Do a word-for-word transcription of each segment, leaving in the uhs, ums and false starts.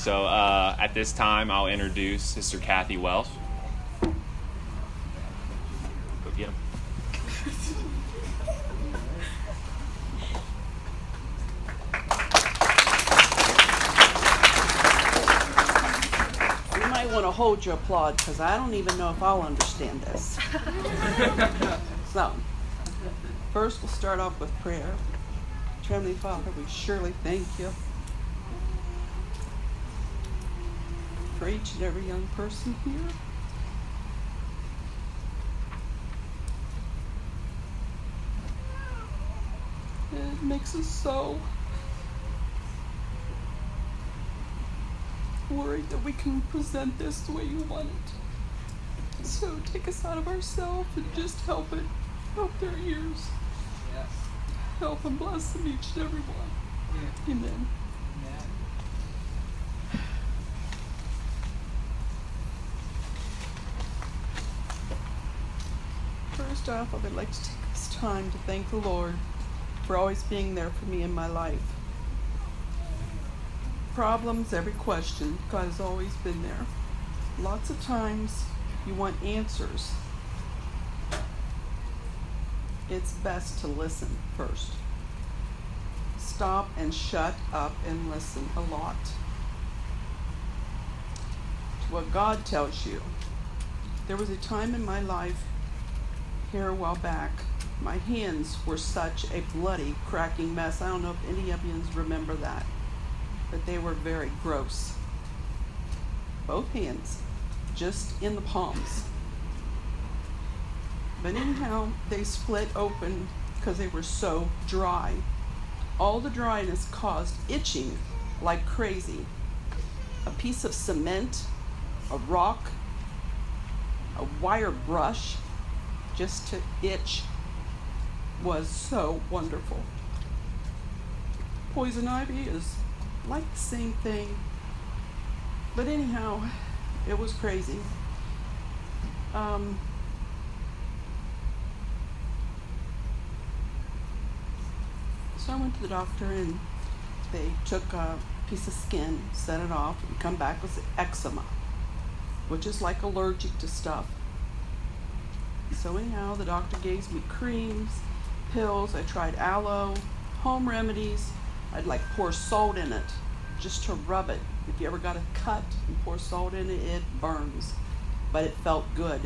So uh, at this time, I'll introduce Sister Kathy Welsh. Go get him. You might want to hold your applaud because I don't even know if I'll understand this. So, first we'll start off with prayer. Heavenly Father, we surely thank you for each and every young person here. It makes us so worried that we can present this the way you want it. So take us out of ourselves and just help it, help their ears. Yes. Help and bless them each and every one. Yeah. Amen. First off, I would like to take this time to thank the Lord for always being there for me in my life. Problems, every question, God has always been there. Lots of times you want answers. It's best to listen first. Stop and shut up and listen a lot to what God tells you. There was a time in my life here a while back, my hands were such a bloody, cracking mess. I don't know if any of you remember that, but they were very gross. Both hands, just in the palms. But anyhow, they split open because they were so dry. All the dryness caused itching like crazy. A piece of cement, a rock, a wire brush, just to itch was so wonderful. Poison ivy is like the same thing. But anyhow, it was crazy. Um, So I went to the doctor and they took a piece of skin, set it off, and come back with eczema, which is like allergic to stuff. So anyhow, the doctor gave me creams, pills. I tried aloe, home remedies. I'd like pour salt in it just to rub it. If you ever got a cut and pour salt in it, it burns, but it felt good.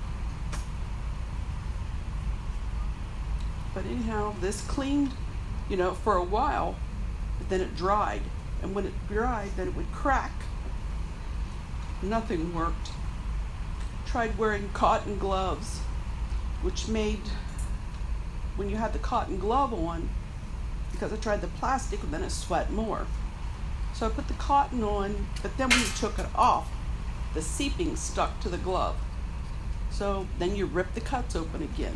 But anyhow, this cleaned, you know, for a while, but then it dried. And when it dried, then it would crack. Nothing worked. Tried wearing cotton gloves, which made, when you had the cotton glove on, because I tried the plastic, then it sweat more. So I put the cotton on, but then when you took it off, the seeping stuck to the glove. So then you rip the cuts open again.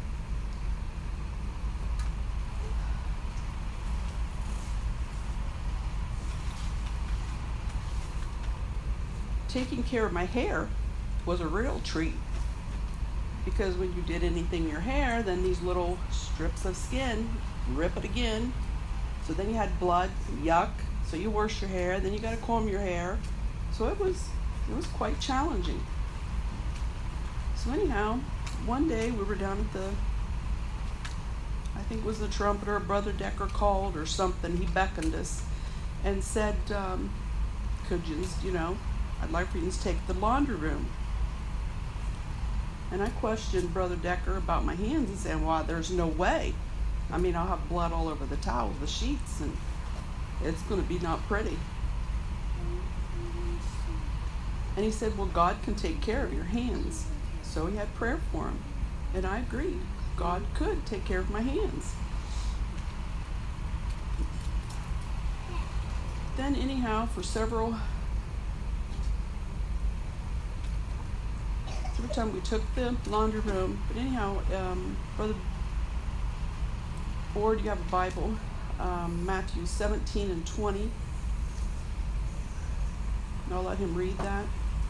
Taking care of my hair was a real treat, because when you did anything in your hair, then these little strips of skin, rip it again. So then you had blood, yuck. So you wash your hair, then you got to comb your hair. So it was it was quite challenging. So anyhow, one day we were down at the, I think it was the trumpeter, Brother Decker called or something. He beckoned us and said, um, could you, you know, I'd like for you to take the laundry room. And I questioned Brother Decker about my hands and said, well, there's no way. I mean, I'll have blood all over the towels, the sheets, and it's going to be not pretty. And he said, well, God can take care of your hands. So he had prayer for him. And I agreed. God could take care of my hands. Then anyhow, for several every time we took the laundry room, but anyhow, um, Brother Ford, you have a Bible, um, Matthew seventeen and twenty. And I'll let him read that.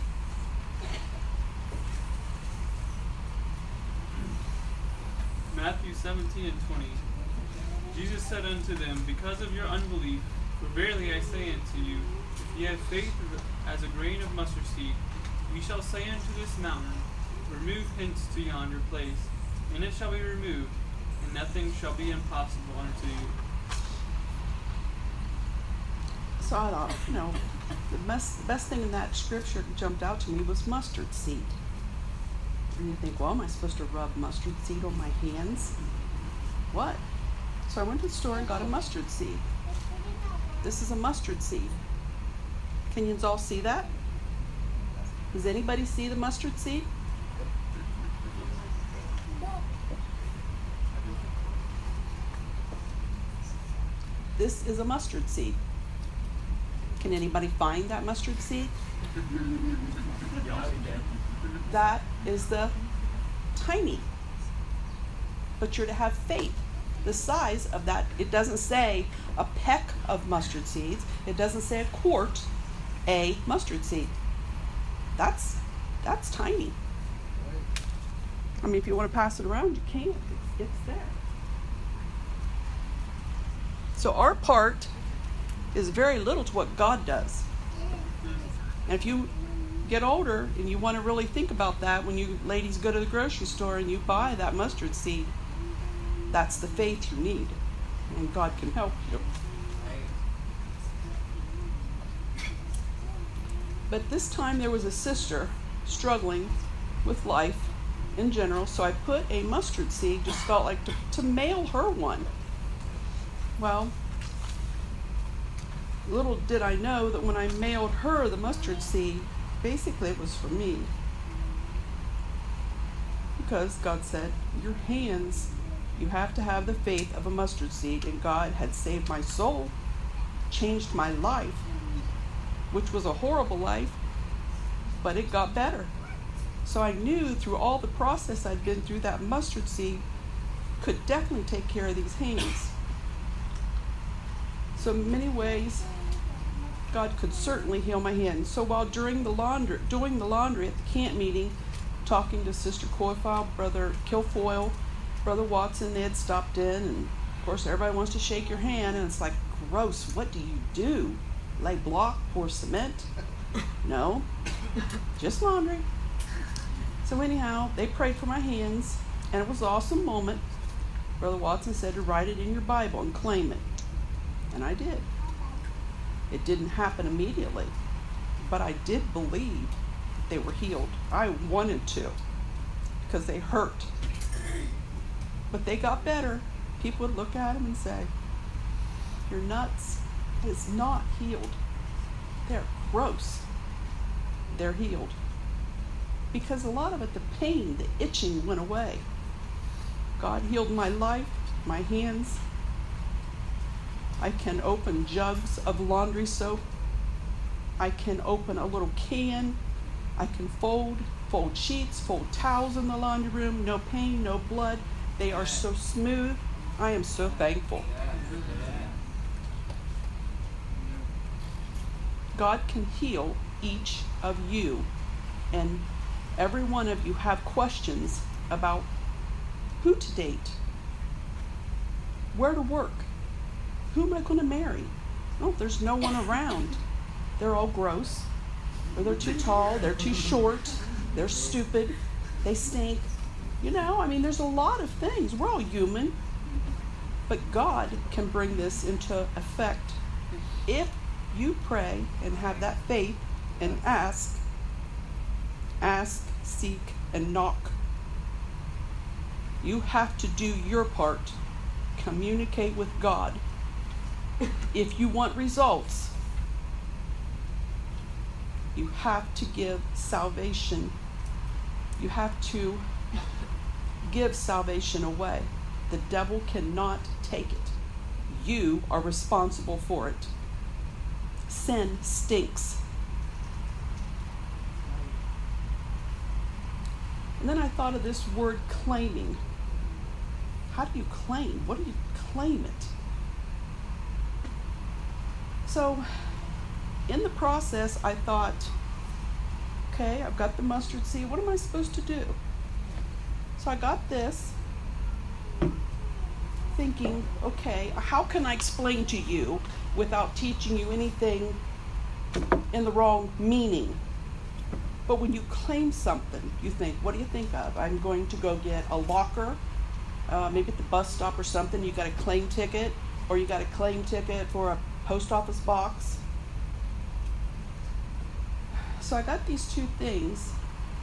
Matthew seventeen and twenty. Jesus said unto them, because of your unbelief, for verily I say unto you, if ye have faith as a grain of mustard seed, ye shall say unto this mountain, remove hence to yonder place, and it shall be removed, and nothing shall be impossible unto you. So I thought, you know, the best, the best thing in that scripture that jumped out to me was mustard seed. And you think, well, am I supposed to rub mustard seed on my hands? What? So I went to the store and got a mustard seed. This is a mustard seed. Can you all see that? Does anybody see the mustard seed? This is a mustard seed. Can anybody find that mustard seed? That is the tiny. But you're to have faith. The size of that, it doesn't say a peck of mustard seeds. It doesn't say a quart, a mustard seed. That's that's tiny. I mean, if you want to pass it around, you can. It's, it's there. So our part is very little to what God does. And if you get older and you want to really think about that, when you ladies go to the grocery store and you buy that mustard seed, that's the faith you need. And God can help you. But this time there was a sister struggling with life in general, so I put a mustard seed, just felt like to, to mail her one. Well, little did I know that when I mailed her the mustard seed, basically it was for me. Because God said, your hands, you have to have the faith of a mustard seed, and God had saved my soul, changed my life, which was a horrible life, but it got better. So I knew through all the process I'd been through, that mustard seed could definitely take care of these hands. So in many ways, God could certainly heal my hands. So while during the laundry, doing the laundry at the camp meeting, talking to Sister Coyfile, Brother Kilfoyle, Brother Watson, they had stopped in, and of course everybody wants to shake your hand, and it's like, gross, what do you do? Lay block, pour cement? No, just laundry. So anyhow, they prayed for my hands, and it was an awesome moment. Brother Watson said to write it in your Bible and claim it. And I did. It didn't happen immediately, but I did believe that they were healed. I wanted to, because they hurt. But they got better. People would look at them and say, you're nuts. It's not healed. They're gross. They're healed. Because a lot of it, the pain, the itching went away. God healed my life, my hands. I can open jugs of laundry soap. I can open a little can. I can fold, fold sheets, fold towels in the laundry room. No pain, no blood. They are so smooth. I am so thankful. God can heal each of you. And every one of you have questions about who to date, where to work, who am I going to marry? Oh, there's no one around. They're all gross, or they're too tall, they're too short, they're stupid, they stink. You know, I mean, there's a lot of things. We're all human. But God can bring this into effect if you pray and have that faith and ask, ask, seek, and knock. You have to do your part. Communicate with God. If you want results, you have to give salvation. You have to give salvation away. The devil cannot take it. You are responsible for it. Sin stinks. And then I thought of this word claiming. How do you claim? What do you claim it? So in the process, I thought, okay, I've got the mustard seed. What am I supposed to do? So I got this, thinking, okay, how can I explain to you without teaching you anything in the wrong meaning. But when you claim something, you think, what do you think of? I'm going to go get a locker, uh, maybe at the bus stop or something. You got a claim ticket, or you got a claim ticket for a post office box. So I got these two things.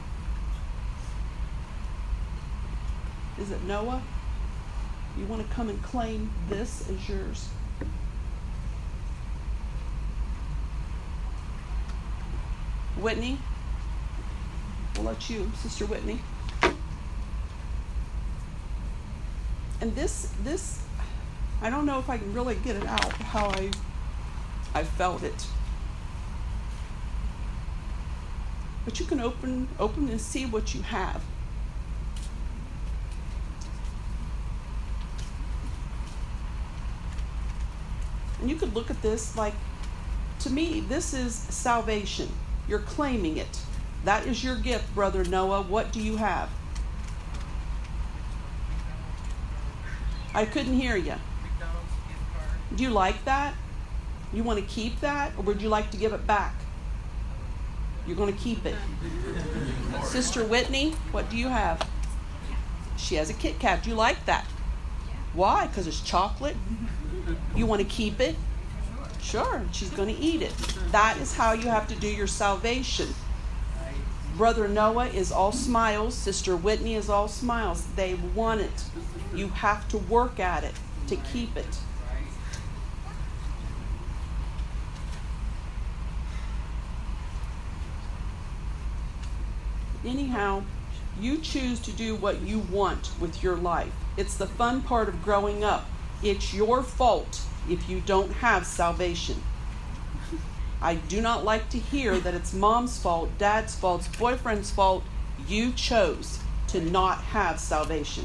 Is it Noah? You want to come and claim this as yours? Whitney? We'll let you, Sister Whitney. And this, this, I don't know if I can really get it out how I, I felt it. But you can open, open and see what you have. And you could look at this like, to me, this is salvation. You're claiming it. That is your gift, Brother Noah. What do you have? I couldn't hear you. Do you like that? You want to keep that, or would you like to give it back? You're going to keep it. Sister Whitney, what do you have? She has a Kit Kat. Do you like that? Why? Because it's chocolate? You want to keep it? Sure. She's going to eat it. That is how you have to do your salvation. Brother Noah is all smiles. Sister Whitney is all smiles. They want it. You have to work at it to keep it. Anyhow, you choose to do what you want with your life. It's the fun part of growing up. It's your fault if you don't have salvation. I do not like to hear that it's mom's fault, dad's fault, boyfriend's fault. You chose to not have salvation.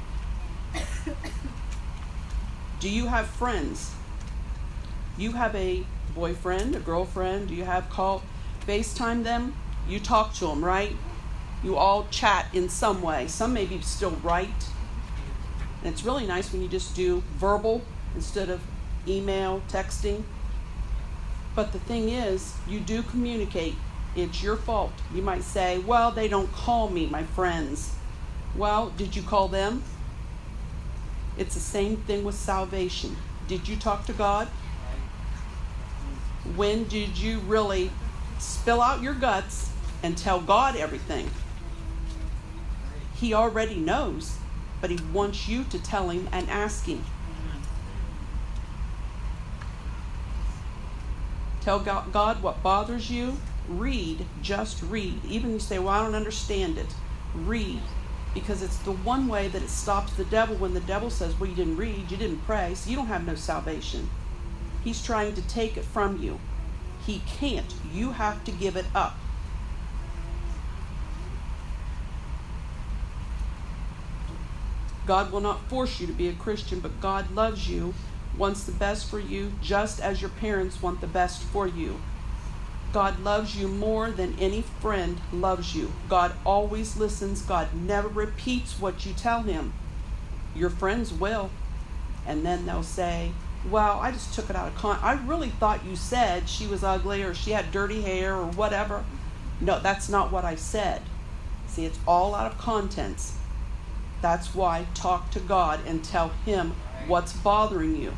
Do you have friends? You have a boyfriend, a girlfriend? Do you have call, FaceTime them? You talk to them, right? You all chat in some way. Some maybe still write. And it's really nice when you just do verbal instead of email, texting. But the thing is, you do communicate. It's your fault. You might say, well, they don't call me, my friends. Well, did you call them? It's the same thing with salvation. Did you talk to God? When did you really spill out your guts and tell God everything? He already knows, but he wants you to tell him and ask him. Tell God what bothers you. Read, just read. Even you say, well, I don't understand it. Read. Because it's the one way that it stops the devil when the devil says, well, you didn't read, you didn't pray, so you don't have no salvation. He's trying to take it from you. He can't. You have to give it up. God will not force you to be a Christian, but God loves you, wants the best for you, just as your parents want the best for you. God loves you more than any friend loves you. God always listens. God never repeats what you tell him. Your friends will. And then they'll say, well, I just took it out of con. I really thought you said she was ugly or she had dirty hair or whatever. No, that's not what I said. See, it's all out of context. That's why talk to God and tell him what's bothering you.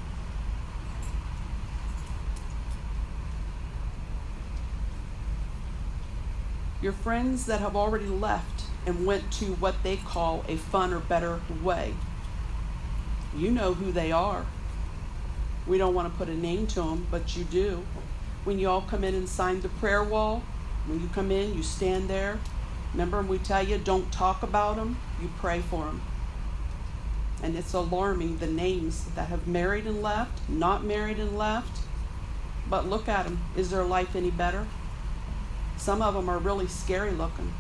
Your friends that have already left and went to what they call a fun or better way, you know who they are. We don't want to put a name to them, but you do. When you all come in and sign the prayer wall, when you come in, you stand there. Remember when we tell you don't talk about them, you pray for them. And it's alarming, the names that have married and left, not married and left. But look at them. Is their life any better? Some of them are really scary looking.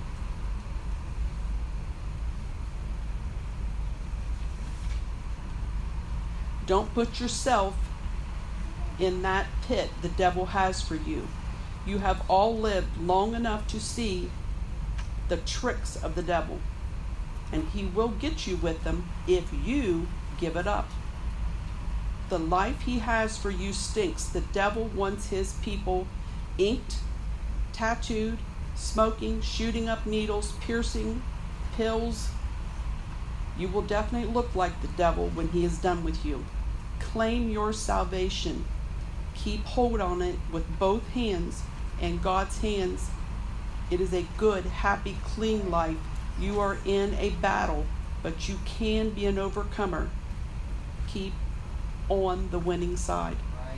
Don't put yourself in that pit the devil has for you. You have all lived long enough to see the tricks of the devil. And he will get you with them if you give it up. The life he has for you stinks. The devil wants his people inked, tattooed, smoking, shooting up needles, piercing, pills, you will definitely look like the devil when he is done with you. Claim your salvation. Keep hold on it with both hands and God's hands. It is a good, happy, clean life. You are in a battle, but you can be an overcomer. Keep on the winning side.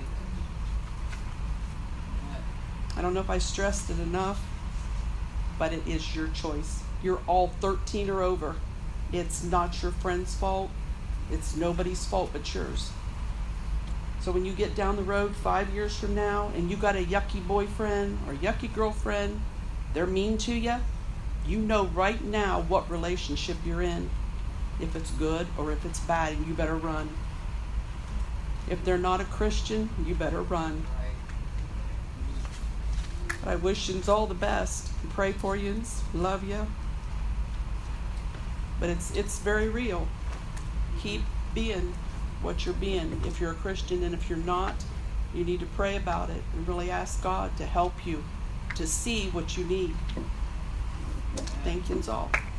I don't know if I stressed it enough, but it is your choice. You're all thirteen or over. It's not your friend's fault. It's nobody's fault but yours. So when you get down the road five years from now and you got a yucky boyfriend or yucky girlfriend, they're mean to you, you know right now what relationship you're in, if it's good or if it's bad, and you better run. If they're not a Christian, you better run. But I wish yous all the best. Pray for yous. Love you. But it's it's very real. Keep being what you're being if you're a Christian, and if you're not, you need to pray about it and really ask God to help you to see what you need. Thank yous all.